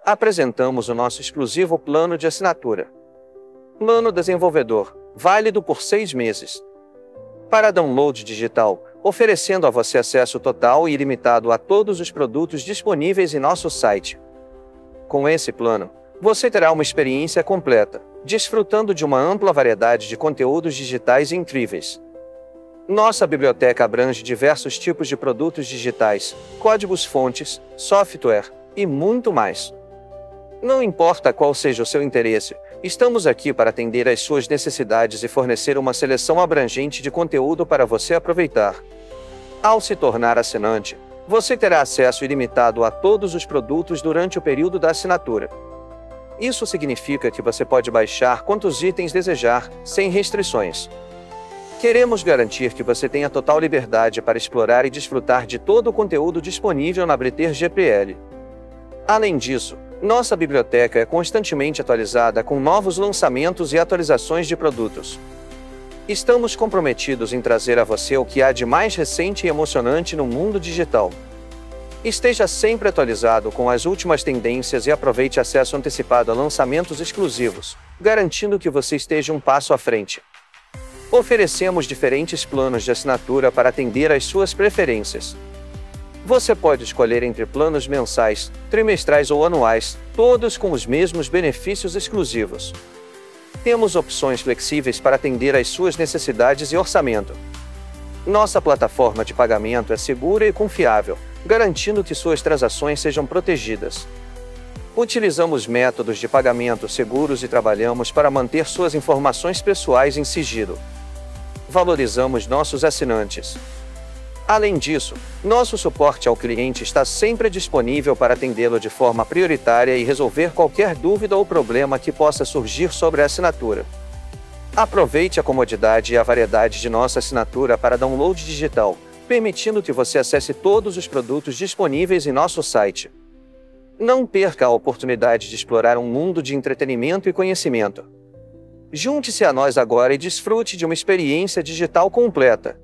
apresentamos o nosso exclusivo plano de assinatura. Plano Desenvolvedor, válido por 6 meses. Para download digital, oferecendo a você acesso total e ilimitado a todos os produtos disponíveis em nosso site. Com esse plano, você terá uma experiência completa, desfrutando de uma ampla variedade de conteúdos digitais incríveis. Nossa biblioteca abrange diversos tipos de produtos digitais, códigos-fontes, software e muito mais. Não importa qual seja o seu interesse, estamos aqui para atender às suas necessidades e fornecer uma seleção abrangente de conteúdo para você aproveitar. Ao se tornar assinante, você terá acesso ilimitado a todos os produtos durante o período da assinatura. Isso significa que você pode baixar quantos itens desejar, sem restrições. Queremos garantir que você tenha total liberdade para explorar e desfrutar de todo o conteúdo disponível na Breter GPL. Além disso, nossa biblioteca é constantemente atualizada com novos lançamentos e atualizações de produtos. Estamos comprometidos em trazer a você o que há de mais recente e emocionante no mundo digital. Esteja sempre atualizado com as últimas tendências e aproveite acesso antecipado a lançamentos exclusivos, garantindo que você esteja um passo à frente. Oferecemos diferentes planos de assinatura para atender às suas preferências. Você pode escolher entre planos mensais, trimestrais ou anuais, todos com os mesmos benefícios exclusivos. Temos opções flexíveis para atender às suas necessidades e orçamento. Nossa plataforma de pagamento é segura e confiável, garantindo que suas transações sejam protegidas. Utilizamos métodos de pagamento seguros e trabalhamos para manter suas informações pessoais em sigilo. Valorizamos nossos assinantes. Além disso, nosso suporte ao cliente está sempre disponível para atendê-lo de forma prioritária e resolver qualquer dúvida ou problema que possa surgir sobre a assinatura. Aproveite a comodidade e a variedade de nossa assinatura para download digital, permitindo que você acesse todos os produtos disponíveis em nosso site. Não perca a oportunidade de explorar um mundo de entretenimento e conhecimento. Junte-se a nós agora e desfrute de uma experiência digital completa.